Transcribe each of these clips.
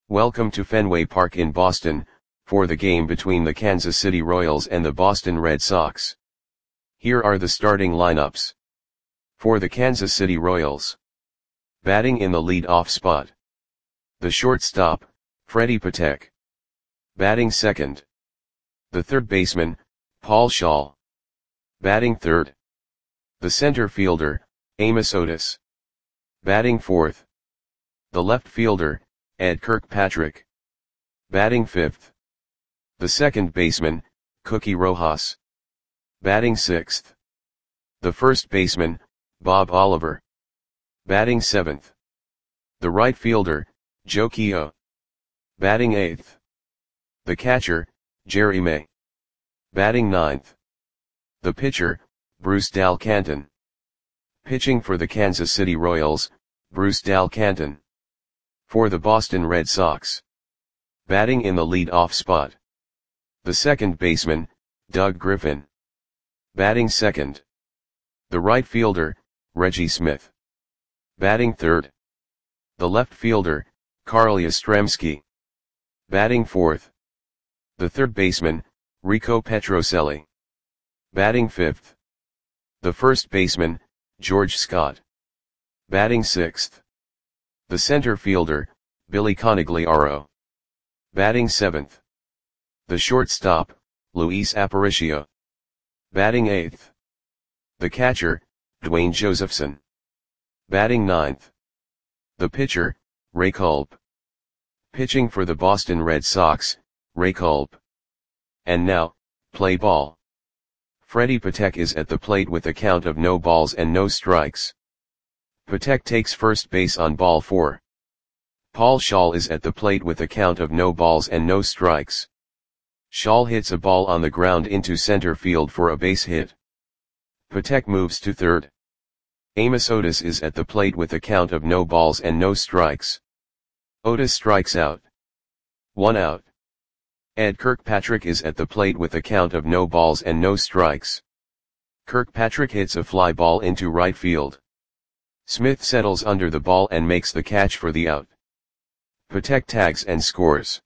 Welcome to Fenway Park in Boston, for the game between the Kansas City Royals and the Boston Red Sox. Here are the starting lineups. For the Kansas City Royals. Batting in the lead-off spot. The shortstop, Freddie Patek. Batting second. The third baseman, Paul Schaal. Batting third. The center fielder, Amos Otis. Batting fourth. The left fielder, Ed Kirkpatrick. Batting fifth. The second baseman, Cookie Rojas. Batting sixth. The first baseman, Bob Oliver. Batting seventh. The right fielder, Joe Keough. Batting eighth. The catcher, Jerry May. Batting ninth. The pitcher, Bruce Dal Canton. Pitching for the Kansas City Royals, Bruce Dal Canton. For the Boston Red Sox. Batting in the lead-off spot. The second baseman, Doug Griffin. Batting second. The right fielder, Reggie Smith. Batting third. The left fielder, Carl Yastrzemski. Batting fourth. The third baseman, Rico Petrocelli. Batting fifth. The first baseman, George Scott. Batting sixth. The center fielder, Billy Conigliaro. Batting seventh. The shortstop, Luis Aparicio. Batting eighth. The catcher, Dwayne Josephson. Batting ninth. The pitcher, Ray Culp. Pitching for the Boston Red Sox, Ray Culp. And now, play ball. Freddie Patek is at the plate with a count of no balls and no strikes. Patek takes first base on ball 4. Paul Schaal is at the plate with a count of no balls and no strikes. Schaal hits a ball on the ground into center field for a base hit. Patek moves to third. Amos Otis is at the plate with a count of no balls and no strikes. Otis strikes out. 1 out. Ed Kirkpatrick is at the plate with a count of no balls and no strikes. Kirkpatrick hits a fly ball into right field. Smith settles under the ball and makes the catch for the out. Patek tags and scores.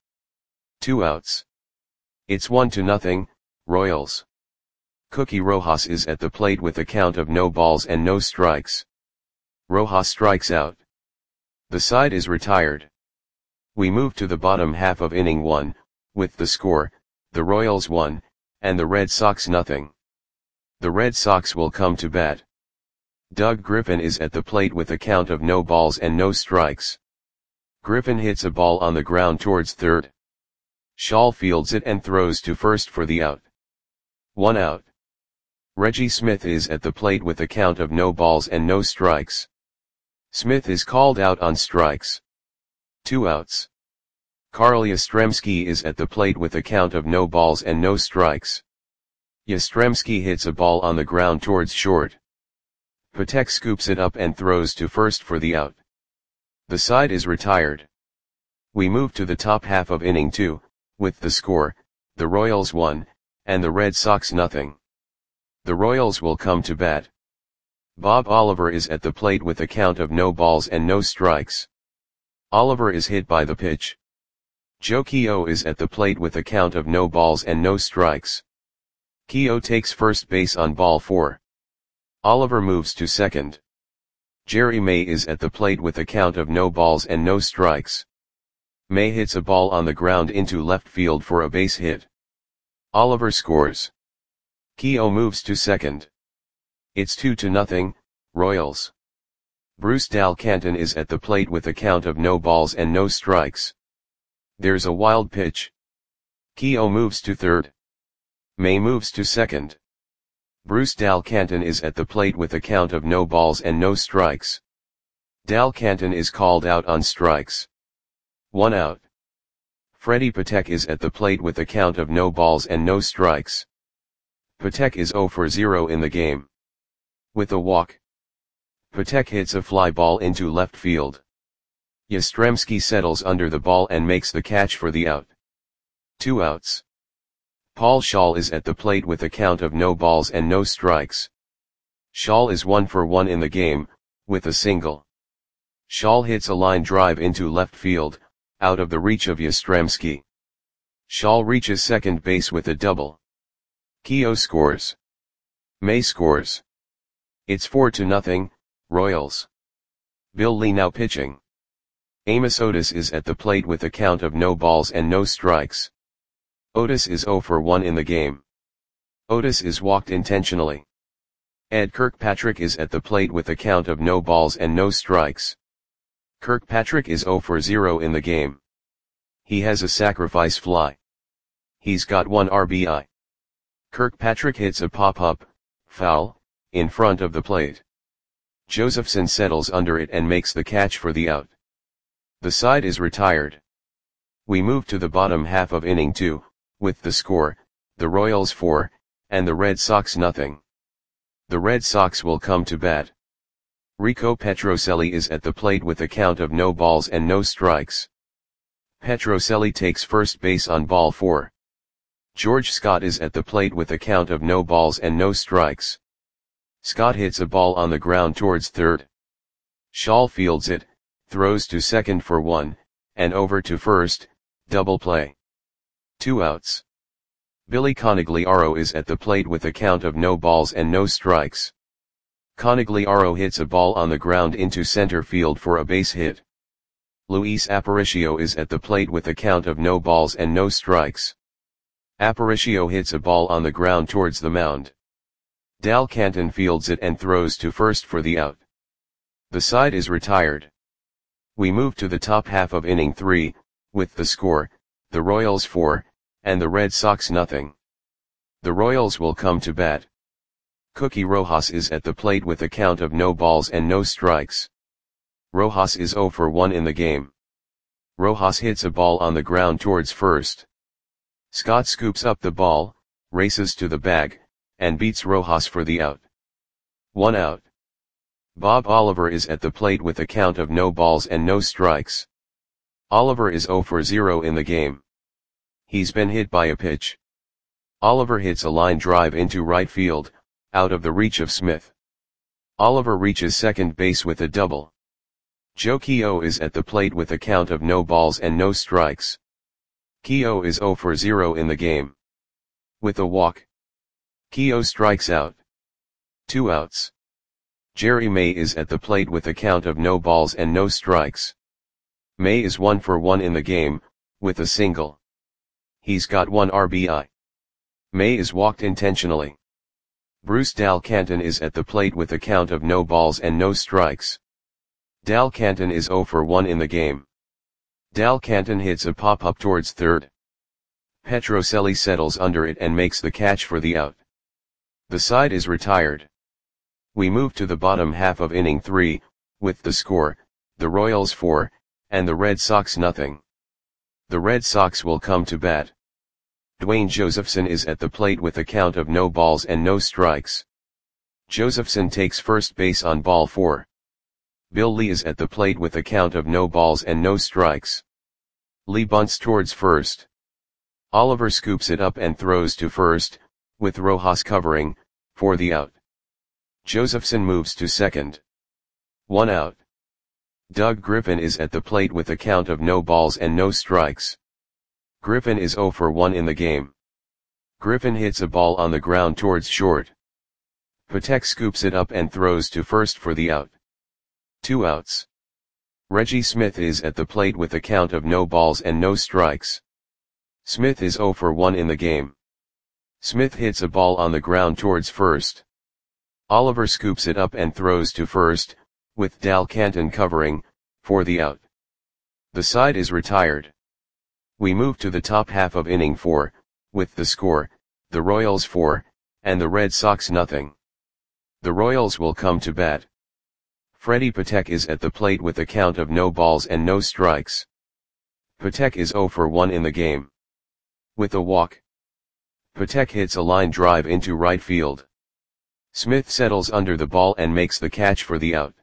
2 outs. It's 1-0, Royals. Cookie Rojas is at the plate with a count of no balls and no strikes. Rojas strikes out. The side is retired. We move to the bottom half of inning 1, with the score, the Royals 1, and the Red Sox 0. The Red Sox will come to bat. Doug Griffin is at the plate with a count of no balls and no strikes. Griffin hits a ball on the ground towards third. Schaal fields it and throws to first for the out. 1 out. Reggie Smith is at the plate with a count of no balls and no strikes. Smith is called out on strikes. 2 outs. Carl Yastrzemski is at the plate with a count of no balls and no strikes. Yastrzemski hits a ball on the ground towards short. Patek scoops it up and throws to first for the out. The side is retired. We move to the top half of inning 2, with the score, the Royals 1, and the Red Sox 0. The Royals will come to bat. Bob Oliver is at the plate with a count of no balls and no strikes. Oliver is hit by the pitch. Joe Keough is at the plate with a count of no balls and no strikes. Keough takes first base on ball 4. Oliver moves to second. Jerry May is at the plate with a count of no balls and no strikes. May hits a ball on the ground into left field for a base hit. Oliver scores. Keough moves to second. It's 2-0, Royals. Bruce Dal Canton is at the plate with a count of no balls and no strikes. There's a wild pitch. Keough moves to third. May moves to second. Bruce Dal Canton is at the plate with a count of no balls and no strikes. Dal Canton is called out on strikes. 1 out. Freddie Patek is at the plate with a count of no balls and no strikes. Patek is 0 for 0 in the game. With a walk. Patek hits a fly ball into left field. Yastrzemski settles under the ball and makes the catch for the out. 2 outs. Paul Schaal is at the plate with a count of no balls and no strikes. Schaal is 1 for 1 in the game, with a single. Schaal hits a line drive into left field, out of the reach of Yastrzemski. Schall reaches second base with a double. Keogh scores. May scores. It's 4-0, Royals. Bill Lee now pitching. Amos Otis is at the plate with a count of no balls and no strikes. Otis is 0 for 1 in the game. Otis is walked intentionally. Ed Kirkpatrick is at the plate with a count of no balls and no strikes. Kirkpatrick is 0 for 0 in the game. He has a sacrifice fly. He's got 1 RBI. Kirkpatrick hits a pop-up, foul, in front of the plate. Josephson settles under it and makes the catch for the out. The side is retired. We move to the bottom half of inning 2, with the score, the Royals 4, and the Red Sox nothing. The Red Sox will come to bat. Rico Petrocelli is at the plate with a count of no balls and no strikes. Petrocelli takes first base on ball 4. George Scott is at the plate with a count of no balls and no strikes. Scott hits a ball on the ground towards third. Schall fields it, throws to second for 1, and over to first, double play. 2 outs. Billy Conigliaro is at the plate with a count of no balls and no strikes. Conigliaro hits a ball on the ground into center field for a base hit. Luis Aparicio is at the plate with a count of no balls and no strikes. Aparicio hits a ball on the ground towards the mound. Dal Canton fields it and throws to first for the out. The side is retired. We move to the top half of inning 3, with the score, the Royals 4, and the Red Sox nothing. The Royals will come to bat. Cookie Rojas is at the plate with a count of no balls and no strikes. Rojas is 0 for 1 in the game. Rojas hits a ball on the ground towards first. Scott scoops up the ball, races to the bag, and beats Rojas for the out. 1 out. Bob Oliver is at the plate with a count of no balls and no strikes. Oliver is 0 for 0 in the game. He's been hit by a pitch. Oliver hits a line drive into right field, out of the reach of Smith. Oliver reaches second base with a double. Joe Keogh is at the plate with a count of no balls and no strikes. Keogh is 0 for 0 in the game. With a walk, Keogh strikes out. 2 outs. Jerry May is at the plate with a count of no balls and no strikes. May is 1 for 1 in the game, with a single. He's got 1 RBI. May is walked intentionally. Bruce Dal Canton is at the plate with a count of no balls and no strikes. Dal Canton is 0 for 1 in the game. Dal Canton hits a pop-up towards third. Petrocelli settles under it and makes the catch for the out. The side is retired. We move to the bottom half of inning 3, with the score, the Royals 4, and the Red Sox nothing. The Red Sox will come to bat. Dwayne Josephson is at the plate with a count of no balls and no strikes. Josephson takes first base on ball 4. Bill Lee is at the plate with a count of no balls and no strikes. Lee bunts towards first. Oliver scoops it up and throws to first, with Rojas covering, for the out. Josephson moves to second. 1 out. Doug Griffin is at the plate with a count of no balls and no strikes. Griffin is 0 for 1 in the game. Griffin hits a ball on the ground towards short. Patek scoops it up and throws to first for the out. 2 outs. Reggie Smith is at the plate with a count of no balls and no strikes. Smith is 0 for 1 in the game. Smith hits a ball on the ground towards first. Oliver scoops it up and throws to first, with Dal Canton covering, for the out. The side is retired. We move to the top half of inning 4, with the score, the Royals 4, and the Red Sox nothing. The Royals will come to bat. Freddie Patek is at the plate with a count of no balls and no strikes. Patek is 0 for 1 in the game. With a walk, Patek hits a line drive into right field. Smith settles under the ball and makes the catch for the out.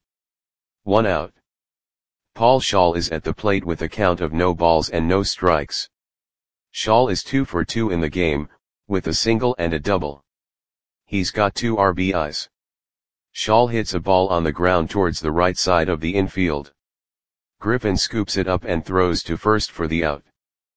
1 out. Paul Schall is at the plate with a count of no balls and no strikes. Schall is 2 for 2 in the game, with a single and a double. He's got 2 RBIs. Schall hits a ball on the ground towards the right side of the infield. Griffin scoops it up and throws to first for the out.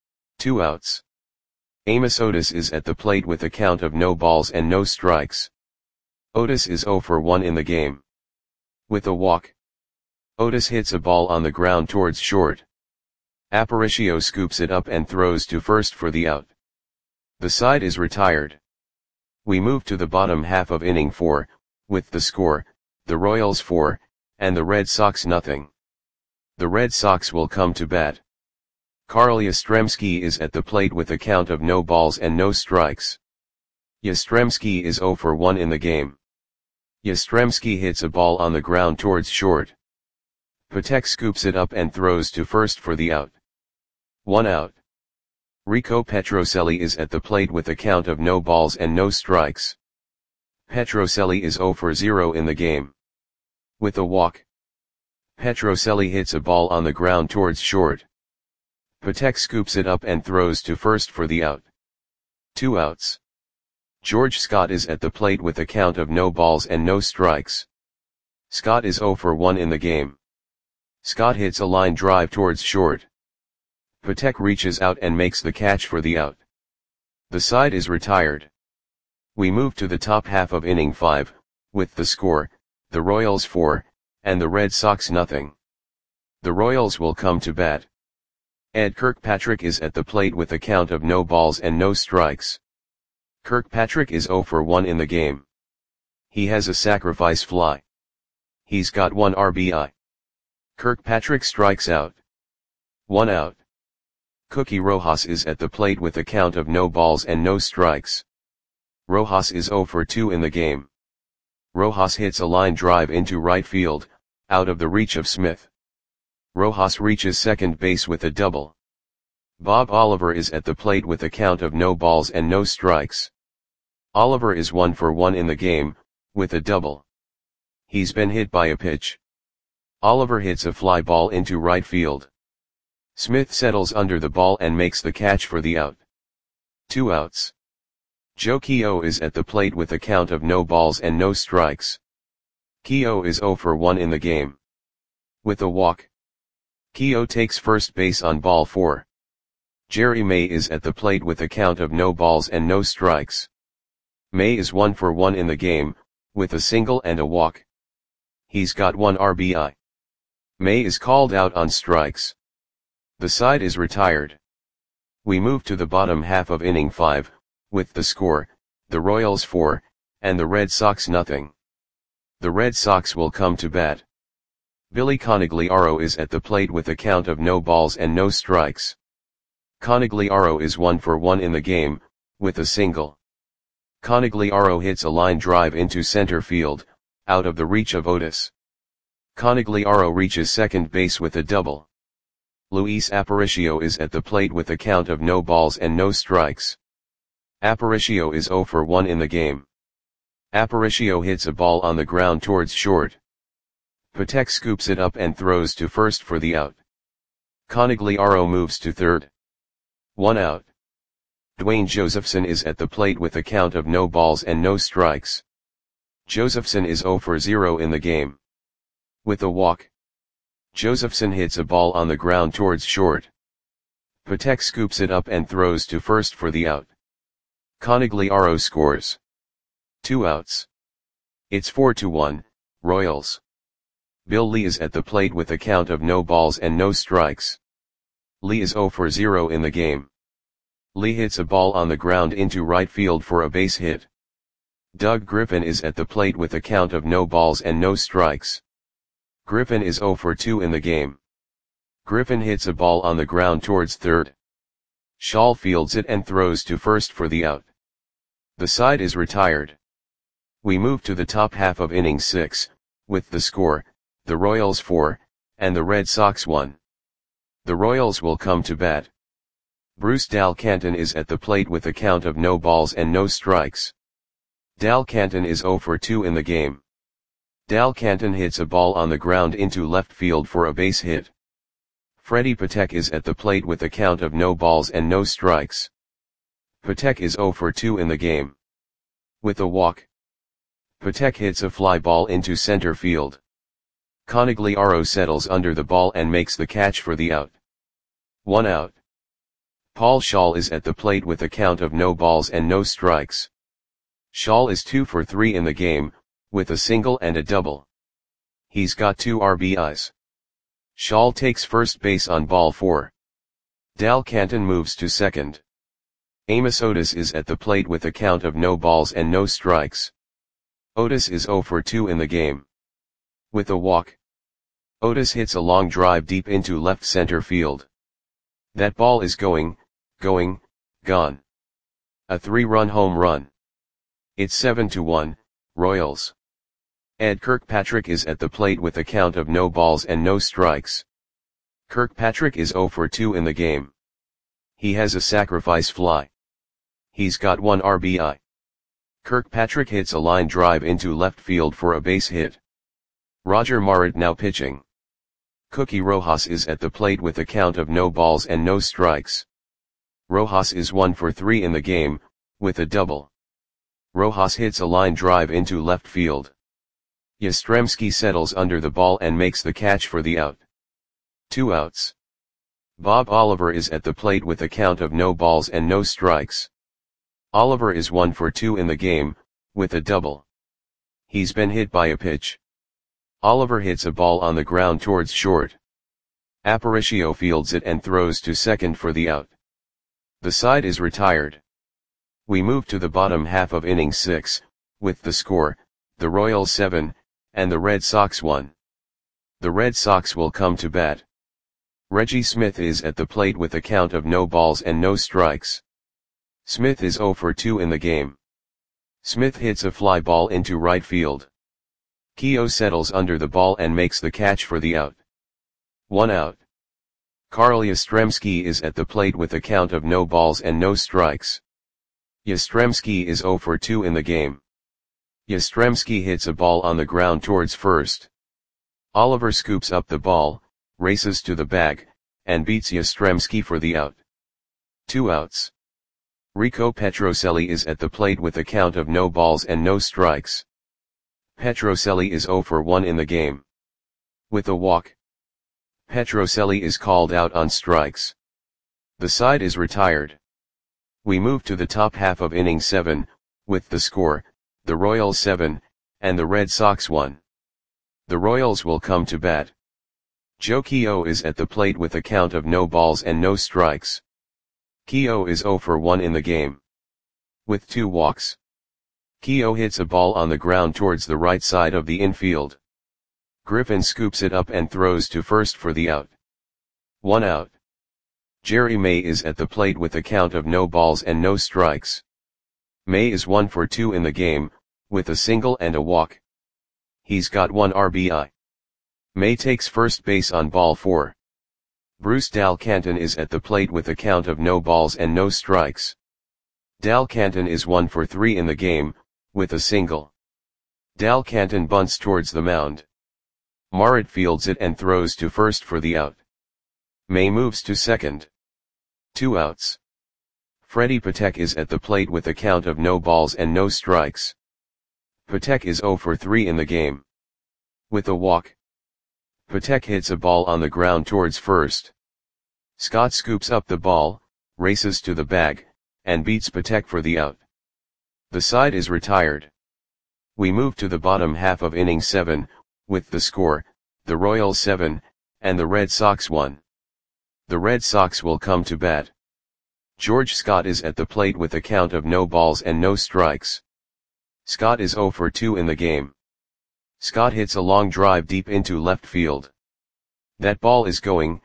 2 outs. Amos Otis is at the plate with a count of no balls and no strikes. Otis is 0 for 1 in the game. With a walk, Otis hits a ball on the ground towards short. Aparicio scoops it up and throws to first for the out. The side is retired. We move to the bottom half of inning 4, with the score, the Royals 4, and the Red Sox nothing. The Red Sox will come to bat. Carl Yastrzemski is at the plate with a count of no balls and no strikes. Yastrzemski is 0 for 1 in the game. Yastrzemski hits a ball on the ground towards short. Patek scoops it up and throws to first for the out. 1 out. Rico Petrocelli is at the plate with a count of no balls and no strikes. Petrocelli is 0 for 0 in the game. With a walk, Petrocelli hits a ball on the ground towards short. Patek scoops it up and throws to first for the out. 2 outs. George Scott is at the plate with a count of no balls and no strikes. Scott is 0 for 1 in the game. Scott hits a line drive towards short. Patek reaches out and makes the catch for the out. The side is retired. We move to the top half of inning 5, with the score, the Royals 4, and the Red Sox nothing. The Royals will come to bat. Ed Kirkpatrick is at the plate with a count of no balls and no strikes. Kirkpatrick is 0 for 1 in the game. He has a sacrifice fly. He's got 1 RBI. Kirkpatrick strikes out. 1 out. Cookie Rojas is at the plate with a count of no balls and no strikes. Rojas is 0 for 2 in the game. Rojas hits a line drive into right field, out of the reach of Smith. Rojas reaches second base with a double. Bob Oliver is at the plate with a count of no balls and no strikes. Oliver is 1 for 1 in the game, with a double. He's been hit by a pitch. Oliver hits a fly ball into right field. Smith settles under the ball and makes the catch for the out. 2 outs. Joe Keogh is at the plate with a count of no balls and no strikes. Keogh is 0 for 1 in the game. With a walk, Keogh takes first base on ball 4. Jerry May is at the plate with a count of no balls and no strikes. May is 1 for 1 in the game, with a single and a walk. He's got 1 RBI. May is called out on strikes. The side is retired. We move to the bottom half of inning 5, with the score, the Royals 4, and the Red Sox nothing. The Red Sox will come to bat. Billy Conigliaro is at the plate with a count of no balls and no strikes. Conigliaro is 1 for 1 in the game, with a single. Conigliaro hits a line drive into center field, out of the reach of Otis. Conigliaro reaches second base with a double. Luis Aparicio is at the plate with a count of no balls and no strikes. Aparicio is 0 for 1 in the game. Aparicio hits a ball on the ground towards short. Patek scoops it up and throws to first for the out. Conigliaro moves to third. 1 out. Dwayne Josephson is at the plate with a count of no balls and no strikes. Josephson is 0 for 0 in the game. With a walk, Josephson hits a ball on the ground towards short. Patek scoops it up and throws to first for the out. Conigliaro scores. 2 outs. It's 4-1, Royals. Bill Lee is at the plate with a count of no balls and no strikes. Lee is 0 for 0 in the game. Lee hits a ball on the ground into right field for a base hit. Doug Griffin is at the plate with a count of no balls and no strikes. Griffin is 0 for 2 in the game. Griffin hits a ball on the ground towards third. Shaw fields it and throws to first for the out. The side is retired. We move to the top half of inning 6, with the score, the Royals 4, and the Red Sox 1. The Royals will come to bat. Bruce Dal Canton is at the plate with a count of no balls and no strikes. Dal Canton is 0 for 2 in the game. Dal Canton hits a ball on the ground into left field for a base hit. Freddie Patek is at the plate with a count of no balls and no strikes. Patek is 0 for 2 in the game. With a walk, Patek hits a fly ball into center field. Conagliaro settles under the ball and makes the catch for the out. 1 out. Paul Scholl is at the plate with a count of no balls and no strikes. Scholl is 2 for 3 in the game, with a single and a double. He's got 2 RBIs. Scholl takes first base on ball 4. Dal Canton moves to second. Amos Otis is at the plate with a count of no balls and no strikes. Otis is 0 for 2 in the game. With a walk, Otis hits a long drive deep into left center field. That ball is gone. A 3-run home run. It's 7-1, Royals. Ed Kirkpatrick is at the plate with a count of no balls and no strikes. Kirkpatrick is 0 for 2 in the game. He has a sacrifice fly. He's got 1 RBI. Kirkpatrick hits a line drive into left field for a base hit. Roger Marit now pitching. Cookie Rojas is at the plate with a count of no balls and no strikes. Rojas is 1 for 3 in the game, with a double. Rojas hits a line drive into left field. Yastrzemski settles under the ball and makes the catch for the out. 2 outs. Bob Oliver is at the plate with a count of no balls and no strikes. Oliver is 1 for 2 in the game, with a double. He's been hit by a pitch. Oliver hits a ball on the ground towards short. Aparicio fields it and throws to second for the out. The side is retired. We move to the bottom half of inning 6, with the score, the Royals 7, and the Red Sox 1. The Red Sox will come to bat. Reggie Smith is at the plate with a count of no balls and no strikes. Smith is 0 for 2 in the game. Smith hits a fly ball into right field. Keogh settles under the ball and makes the catch for the out. 1 out. Carl Yastrzemski is at the plate with a count of no balls and no strikes. Yastrzemski is 0 for 2 in the game. Yastrzemski hits a ball on the ground towards first. Oliver scoops up the ball, races to the bag, and beats Yastrzemski for the out. 2 outs. Rico Petrocelli is at the plate with a count of no balls and no strikes. Petrocelli is 0 for 1 in the game. With a walk, Petrocelli is called out on strikes. The side is retired. We move to the top half of inning 7, with the score, the Royals 7, and the Red Sox 1. The Royals will come to bat. Joe Keogh is at the plate with a count of no balls and no strikes. Keogh is 0 for 1 in the game. With 2 walks, Keogh hits a ball on the ground towards the right side of the infield. Griffin scoops it up and throws to first for the out. 1 out. Jerry May is at the plate with a count of no balls and no strikes. May is 1 for 2 in the game, with a single and a walk. He's got 1 RBI. May takes first base on ball 4. Bruce Dal Canton is at the plate with a count of no balls and no strikes. Dal Canton is 1 for 3 in the game, with a single. Dal Canton bunts towards the mound. Marit fields it and throws to first for the out. May moves to second. 2 outs. Freddie Patek is at the plate with a count of no balls and no strikes. Patek is 0 for 3 in the game. With a walk, Patek hits a ball on the ground towards first. Scott scoops up the ball, races to the bag, and beats Patek for the out. The side is retired. We move to the bottom half of inning 7, with the score, the Royals 7, and the Red Sox 1. The Red Sox will come to bat. George Scott is at the plate with a count of no balls and no strikes. Scott is 0 for 2 in the game. Scott hits a long drive deep into left field. That ball is gone.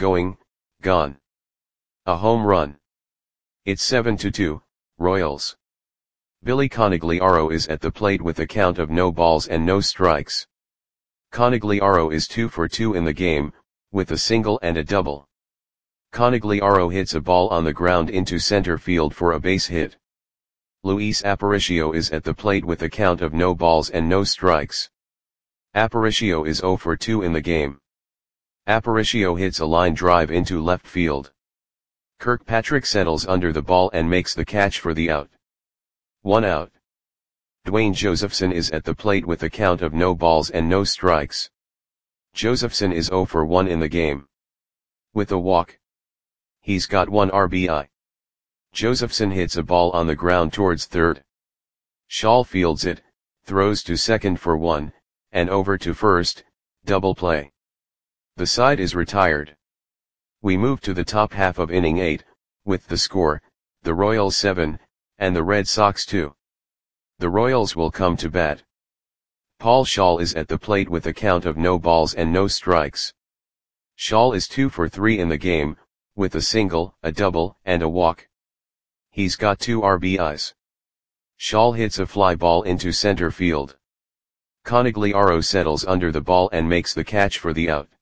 A home run. It's 7-2, Royals. Billy Conagliaro is at the plate with a count of no balls and no strikes. Conagliaro is 2 for 2 in the game, with a single and a double. Conagliaro hits a ball on the ground into center field for a base hit. Luis Aparicio is at the plate with a count of no balls and no strikes. Aparicio is 0 for 2 in the game. Aparicio hits a line drive into left field. Kirkpatrick settles under the ball and makes the catch for the out. 1 out. Dwayne Josephson is at the plate with a count of no balls and no strikes. Josephson is 0 for 1 in the game. With a walk. He's got 1 RBI. Josephson hits a ball on the ground towards third. Shaw fields it, throws to second for 1, and over to first, double play. The side is retired. We move to the top half of inning 8, with the score, the Royals 7, and the Red Sox 2. The Royals will come to bat. Paul Schaal is at the plate with a count of no balls and no strikes. Schaal is 2 for 3 in the game, with a single, a double, and a walk. He's got 2 RBIs. Schaal hits a fly ball into center field. Conigliaro settles under the ball and makes the catch for the out.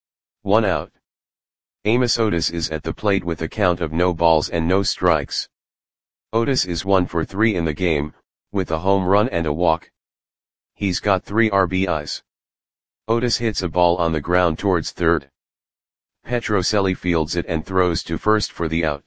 1 out. Amos Otis is at the plate with a count of no balls and no strikes. Otis is 1 for 3 in the game, with a home run and a walk. He's got 3 RBIs. Otis hits a ball on the ground towards third. Petrocelli fields it and throws to first for the out.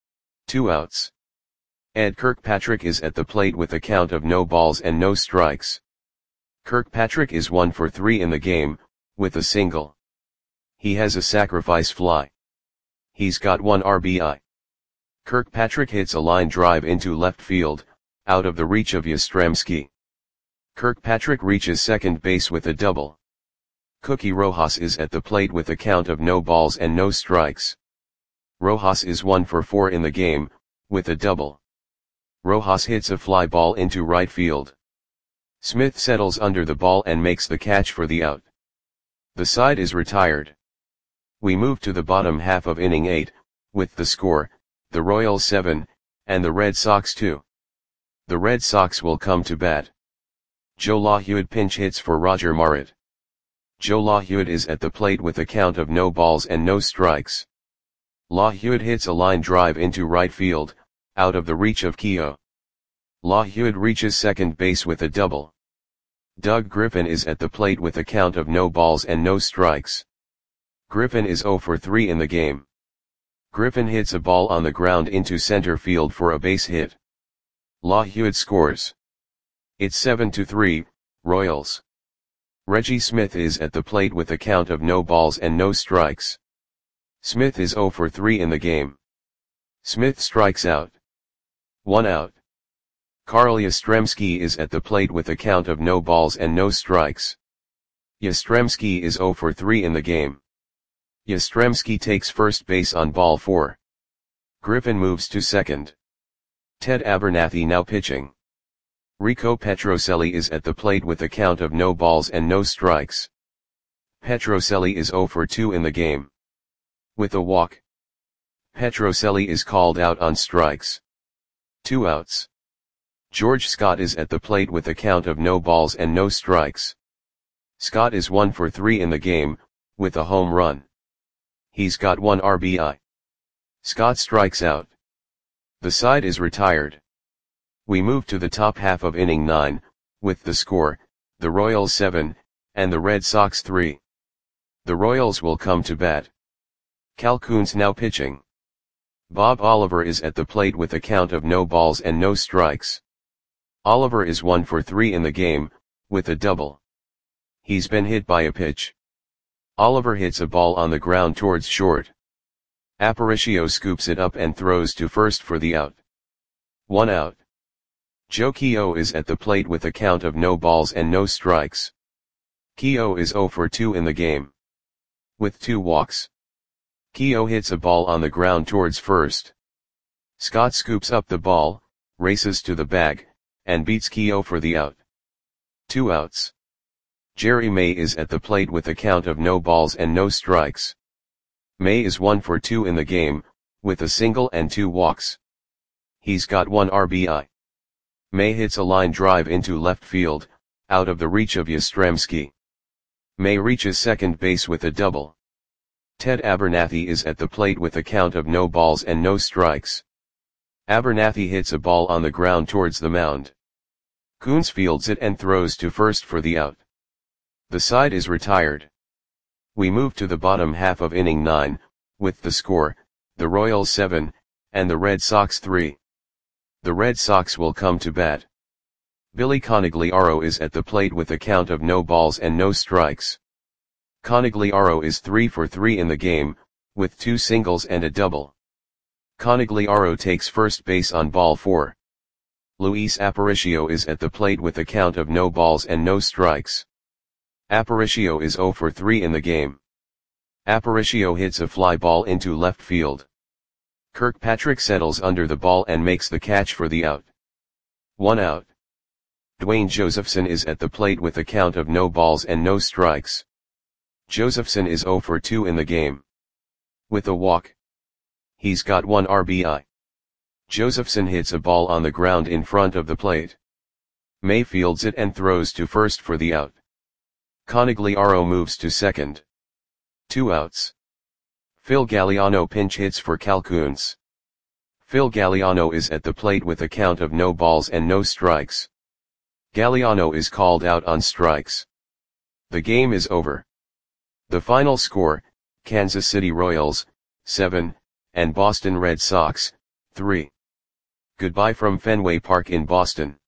2 outs. Ed Kirkpatrick is at the plate with a count of no balls and no strikes. Kirkpatrick is 1 for 3 in the game, with a single. He has a sacrifice fly. He's got 1 RBI. Kirkpatrick hits a line drive into left field, out of the reach of Yastrzemski. Kirkpatrick reaches second base with a double. Cookie Rojas is at the plate with a count of no balls and no strikes. Rojas is 1 for 4 in the game, with a double. Rojas hits a fly ball into right field. Smith settles under the ball and makes the catch for the out. The side is retired. We move to the bottom half of inning 8, with the score, the Royals 7, and the Red Sox 2. The Red Sox will come to bat. Joe LaHewitt pinch hits for Roger Marit. Joe LaHewitt is at the plate with a count of no balls and no strikes. LaHewitt hits a line drive into right field, out of the reach of Keogh. LaHewitt reaches second base with a double. Doug Griffin is at the plate with a count of no balls and no strikes. Griffin is 0 for 3 in the game. Griffin hits a ball on the ground into center field for a base hit. LaHewitt scores. It's 7-3, Royals. Reggie Smith is at the plate with a count of no balls and no strikes. Smith is 0 for 3 in the game. Smith strikes out. 1 out. Carl Yastrzemski is at the plate with a count of no balls and no strikes. Yastrzemski is 0 for 3 in the game. Yastrzemski takes first base on ball 4. Griffin moves to second. Ted Abernathy now pitching. Rico Petrocelli is at the plate with a count of no balls and no strikes. Petrocelli is 0 for 2 in the game. With a walk. Petrocelli is called out on strikes. 2 outs. George Scott is at the plate with a count of no balls and no strikes. Scott is 1 for 3 in the game, with a home run. He's got 1 RBI. Scott strikes out. The side is retired. We move to the top half of inning 9, with the score, the Royals 7, and the Red Sox 3. The Royals will come to bat. Cal Koons now pitching. Bob Oliver is at the plate with a count of no balls and no strikes. Oliver is 1 for 3 in the game, with a double. He's been hit by a pitch. Oliver hits a ball on the ground towards short. Aparicio scoops it up and throws to first for the out. 1 out. Joe Keogh is at the plate with a count of no balls and no strikes. Keogh is 0 for 2 in the game. With 2 walks. Keogh hits a ball on the ground towards first. Scott scoops up the ball, races to the bag, and beats Keogh for the out. 2 outs. Jerry May is at the plate with a count of no balls and no strikes. May is 1 for 2 in the game, with a single and 2 walks. He's got 1 RBI. May hits a line drive into left field, out of the reach of Yastrzemski. May reaches second base with a double. Ted Abernathy is at the plate with a count of no balls and no strikes. Abernathy hits a ball on the ground towards the mound. Koons fields it and throws to first for the out. The side is retired. We move to the bottom half of inning 9, with the score, the Royals 7, and the Red Sox 3. The Red Sox will come to bat. Billy Conigliaro is at the plate with a count of no balls and no strikes. Conigliaro is 3 for 3 in the game, with 2 singles and a double. Conigliaro takes first base on ball 4. Luis Aparicio is at the plate with a count of no balls and no strikes. Aparicio is 0 for 3 in the game. Aparicio hits a fly ball into left field. Kirkpatrick settles under the ball and makes the catch for the out. 1 out. Dwayne Josephson is at the plate with a count of no balls and no strikes. Josephson is 0 for 2 in the game. With a walk. He's got 1 RBI. Josephson hits a ball on the ground in front of the plate. May fields it and throws to first for the out. Conigliaro moves to second. 2 outs. Phil Galliano pinch hits for Calcouns. Phil Galliano is at the plate with a count of no balls and no strikes. Galliano is called out on strikes. The game is over. The final score, Kansas City Royals, 7, and Boston Red Sox, 3. Goodbye from Fenway Park in Boston.